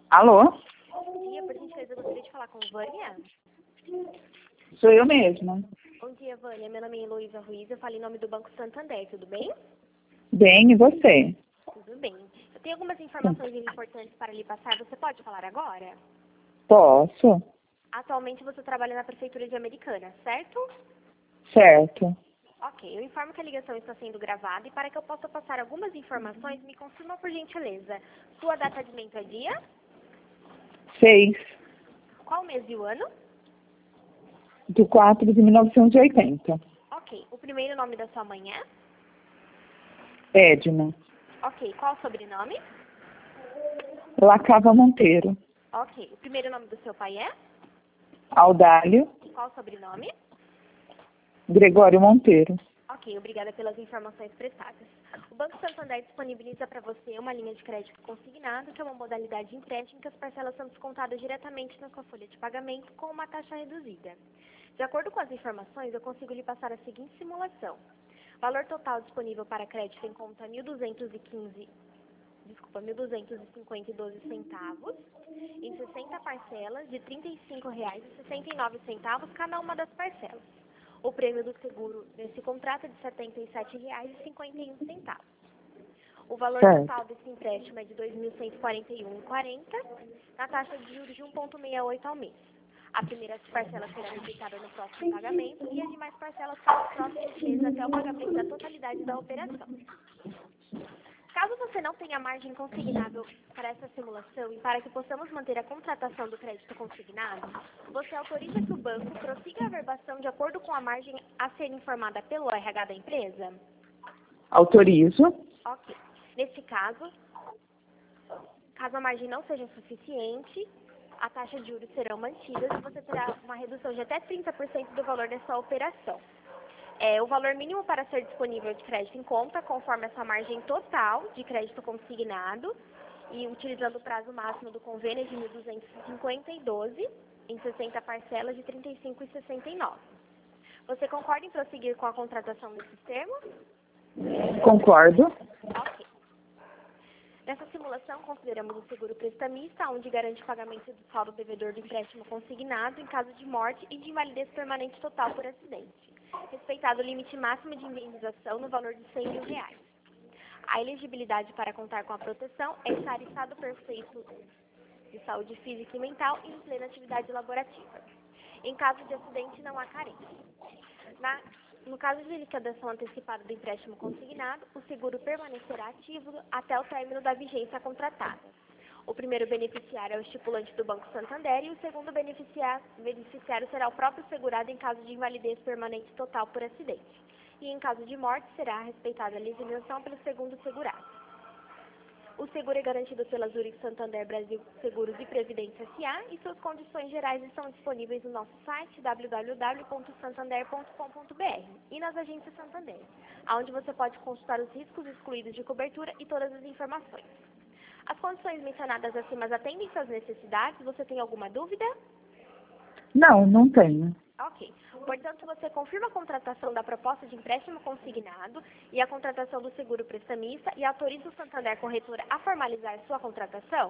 Alô? Bom dia, por gentileza, eu gostaria de falar com Vânia. Sou eu mesma. Bom dia, Vânia. Meu nome é Heloísa Ruiz, eu falo em nome do Banco Santander, tudo bem? Bem, e você? Tudo bem. Eu tenho algumas informações importantes para lhe passar, você pode falar agora? Posso? Atualmente você trabalha na Prefeitura de Americana, certo? Certo. Ok, eu informo que a ligação está sendo gravada e para que eu possa passar algumas informações, me confirma por gentileza. Sua data de nascimento é dia? 6 Qual mês e o ano? de 4 de 1980. Ok, o primeiro nome da sua mãe é? Edna. Ok, qual o sobrenome? Lacava Monteiro. Ok, o primeiro nome do seu pai é? Audálio. Qual o sobrenome? Gregório Monteiro. Ok, obrigada pelas informações prestadas. O Banco Santander disponibiliza para você uma linha de crédito consignado, que é uma modalidade de empréstimo que as parcelas são descontadas diretamente na sua folha de pagamento com uma taxa reduzida. De acordo com as informações, eu consigo lhe passar a seguinte simulação. Valor total disponível para crédito em conta R$ 1.252 centavos, em 60 parcelas de R$ 35,69 cada uma das parcelas. O prêmio do seguro nesse contrato é de R$ 77,51. O valor total desse empréstimo é de R$ 2.141,40, na taxa de juros de 1,68 ao mês. A primeira parcela será debitada no próximo pagamento e as demais parcelas para os próximos meses até o pagamento da totalidade da operação. Caso você não tenha margem consignável para essa simulação e para que possamos manter a contratação do crédito consignado, você autoriza que o banco prossiga a averbação de acordo com a margem a ser informada pelo RH da empresa? Autorizo. Ok. Neste caso a margem não seja suficiente, a taxa de juros serão mantidas e você terá uma redução de até 30% do valor dessa operação. O valor mínimo para ser disponível de crédito em conta, conforme essa margem total de crédito consignado, e utilizando o prazo máximo do convênio de 1.250 em 60 parcelas de R$ 35,69. Você concorda em prosseguir com a contratação desses termos? Concordo. Ok. Nessa simulação, consideramos o seguro prestamista, onde garante o pagamento do saldo devedor do empréstimo consignado em caso de morte e de invalidez permanente total por acidente, respeitado o limite máximo de indenização no valor de R$ 100 mil. A elegibilidade para contar com a proteção é estar em estado perfeito de saúde física e mental e em plena atividade laborativa. Em caso de acidente, não há carência. No caso de liquidação antecipada do empréstimo consignado, o seguro permanecerá ativo até o término da vigência contratada. O primeiro beneficiário é o estipulante do Banco Santander e o segundo beneficiário será o próprio segurado em caso de invalidez permanente total por acidente. E em caso de morte, será respeitada a legislação pelo segundo segurado. O seguro é garantido pela Zurich Santander Brasil Seguros e Previdência S.A. e suas condições gerais estão disponíveis no nosso site www.santander.com.br e nas agências Santander, onde você pode consultar os riscos excluídos de cobertura e todas as informações. As condições mencionadas acima atendem suas necessidades? Você tem alguma dúvida? Não tenho. Ok. Portanto, você confirma a contratação da proposta de empréstimo consignado e a contratação do seguro prestamista e autoriza o Santander Corretora a formalizar sua contratação?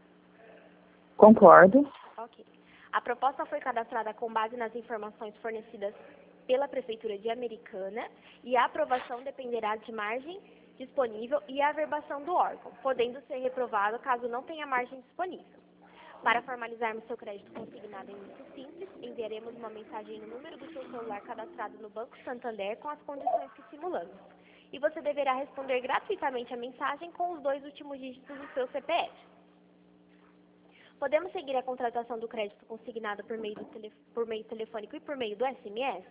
Concordo. Ok. A proposta foi cadastrada com base nas informações fornecidas pela Prefeitura de Americana e a aprovação dependerá de margem disponível e a averbação do órgão, podendo ser reprovado caso não tenha margem disponível. Para formalizarmos seu crédito consignado em muito simples, enviaremos uma mensagem no número do seu celular cadastrado no Banco Santander com as condições que simulamos. E você deverá responder gratuitamente a mensagem com os 2 últimos dígitos do seu CPF. Podemos seguir a contratação do crédito consignado por meio telefônico e por meio do SMS?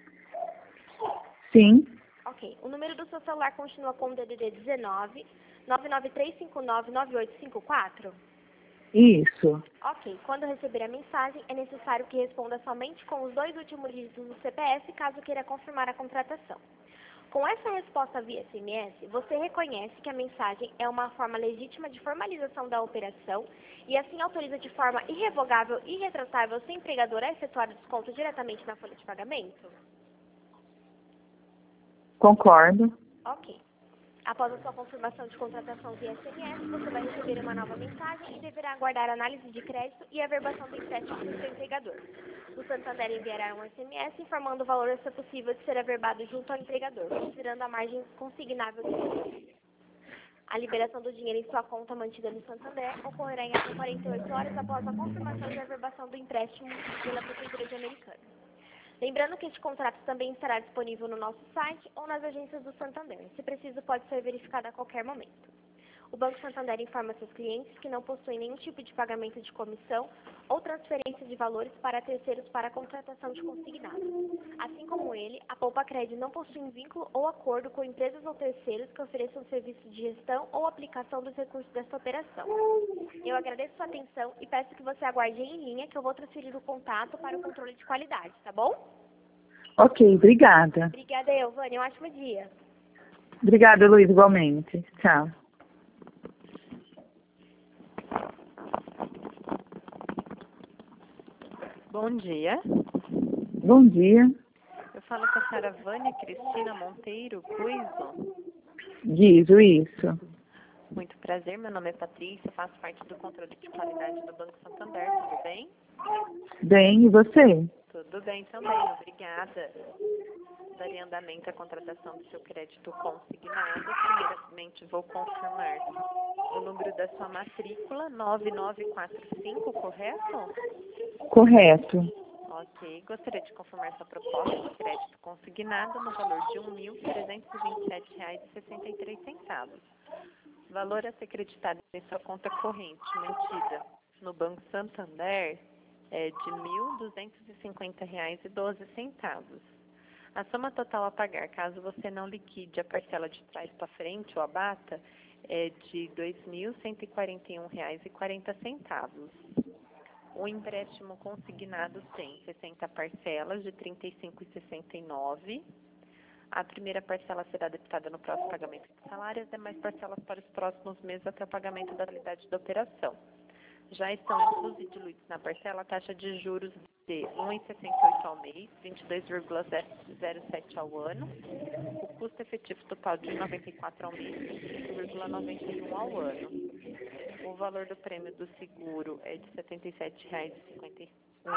Sim. Ok. O número do seu celular continua com o DDD 19 99359 9854? Isso. Ok. Quando receber a mensagem, é necessário que responda somente com os 2 últimos dígitos do CPF, caso queira confirmar a contratação. Com essa resposta via SMS, você reconhece que a mensagem é uma forma legítima de formalização da operação e assim autoriza de forma irrevogável e irretratável seu empregador a efetuar o desconto diretamente na folha de pagamento? Concordo. Ok. Após a sua confirmação de contratação via SMS, você vai receber uma nova mensagem e deverá aguardar a análise de crédito e a averbação do empréstimo do seu empregador. O Santander enviará um SMS informando o valor a ser possível de ser averbado junto ao empregador, considerando a margem consignável disponível. A liberação do dinheiro em sua conta mantida no Santander ocorrerá em até 48 horas após a confirmação de averbação do empréstimo pela Prefeitura de Americana. Lembrando que este contrato também estará disponível no nosso site ou nas agências do Santander. Se preciso, pode ser verificado a qualquer momento. O Banco Santander informa seus clientes que não possuem nenhum tipo de pagamento de comissão ou transferência de valores para terceiros para a contratação de consignado. Assim como ele, a Poupa-Cred não possui um vínculo ou acordo com empresas ou terceiros que ofereçam serviço de gestão ou aplicação dos recursos desta operação. Eu agradeço sua atenção e peço que você aguarde em linha que eu vou transferir o contato para o controle de qualidade, tá bom? Ok, obrigada. Obrigada, Elvânia. Um ótimo dia. Obrigada, Luiz, igualmente. Tchau. Bom dia. Bom dia. Eu falo com a senhora Vânia Cristina Monteiro Cuiso. Guizo, isso. Muito prazer, meu nome é Patrícia, faço parte do controle de qualidade do Banco Santander, tudo bem? Bem, e você? Tudo bem também, obrigada. Darei andamento à contratação do seu crédito consignado. Primeiramente, vou confirmar o número da sua matrícula, 9945, correto? Correto. Ok. Gostaria de confirmar essa proposta de crédito consignado no valor de R$ 1.327,63. Valor a ser creditado em sua conta corrente, mantida no Banco Santander, é de R$ 1.250,12. A soma total a pagar, caso você não liquide a parcela de trás para frente ou abata, é de R$ 2.141,40. O empréstimo consignado tem 60 parcelas de R$ 35,69. A primeira parcela será debitada no próximo pagamento de salário e as demais parcelas para os próximos meses até o pagamento da totalidade da operação. Já estão inclusos e diluídos na parcela a taxa de juros de 1,68 ao mês, 22,07 ao ano, o custo efetivo total de 94 ao mês, 25,91 ao ano. O valor do prêmio do seguro é de R$ 77,51.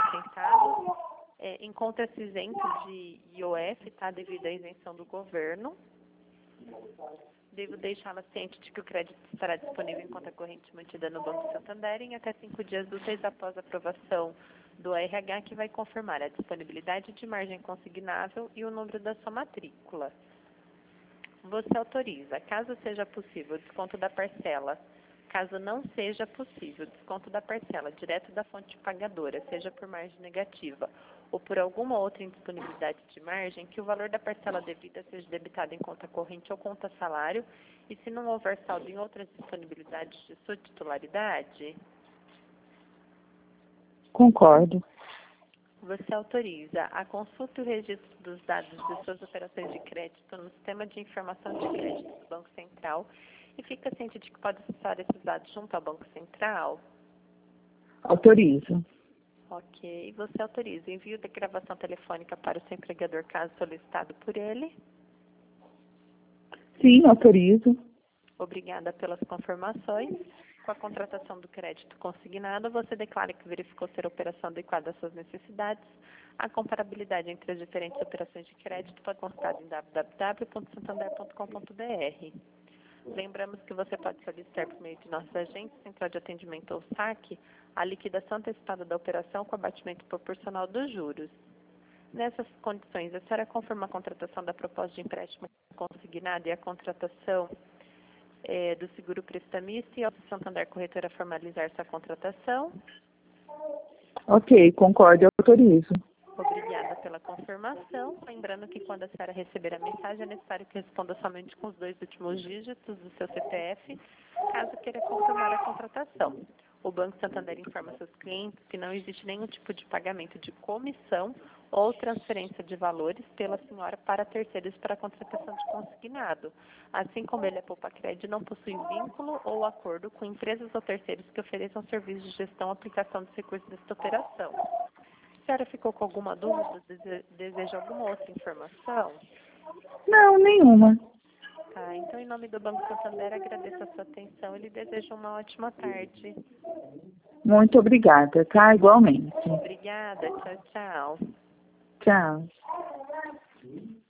Encontra-se isento de IOF, tá, devido à isenção do governo. Devo deixá-la ciente de que o crédito estará disponível em conta corrente mantida no Banco Santander em até 5 dias úteis após a aprovação do RH, que vai confirmar a disponibilidade de margem consignável e o número da sua matrícula. Você autoriza, caso seja possível, o desconto da parcela. Caso não seja possível, desconto da parcela direto da fonte pagadora, seja por margem negativa ou por alguma outra indisponibilidade de margem, que o valor da parcela devida seja debitado em conta corrente ou conta salário, e se não houver saldo em outras disponibilidades de sua titularidade, Concordo. você autoriza a consulta e o registro dos dados de suas operações de crédito no Sistema de Informação de Crédito do Banco Central e fica ciente de que pode acessar esses dados junto ao Banco Central? Autorizo. Ok. Você autoriza o envio da gravação telefônica para o seu empregador, caso solicitado por ele? Sim, autorizo. Obrigada pelas confirmações. Com a contratação do crédito consignado, você declara que verificou ser a operação adequada às suas necessidades. A comparabilidade entre as diferentes operações de crédito pode constar em www.santander.com.br. Lembramos que você pode solicitar por meio de nossos agentes, central de atendimento ou saque, a liquidação antecipada da operação com abatimento proporcional dos juros. Nessas condições, a senhora confirma a contratação da proposta de empréstimo consignado e a contratação do seguro prestamista e ao Santander Corretora formalizar sua contratação? Ok, concordo e autorizo. Obrigada pela confirmação. Lembrando que quando a senhora receber a mensagem, é necessário que responda somente com os 2 últimos dígitos do seu CPF, caso queira confirmar a contratação. O Banco Santander informa seus clientes que não existe nenhum tipo de pagamento de comissão ou transferência de valores pela senhora para terceiros para a contratação de consignado. Assim como ele, a Poupa-Cred, não possui vínculo ou acordo com empresas ou terceiros que ofereçam serviços de gestão ou aplicação dos recursos desta operação. A senhora ficou com alguma dúvida? Deseja alguma outra informação? Não, nenhuma. Tá, então em nome do Banco Santander agradeço a sua atenção e lhe desejo uma ótima tarde. Muito obrigada, tá? Igualmente. Obrigada, tchau, tchau. Tchau.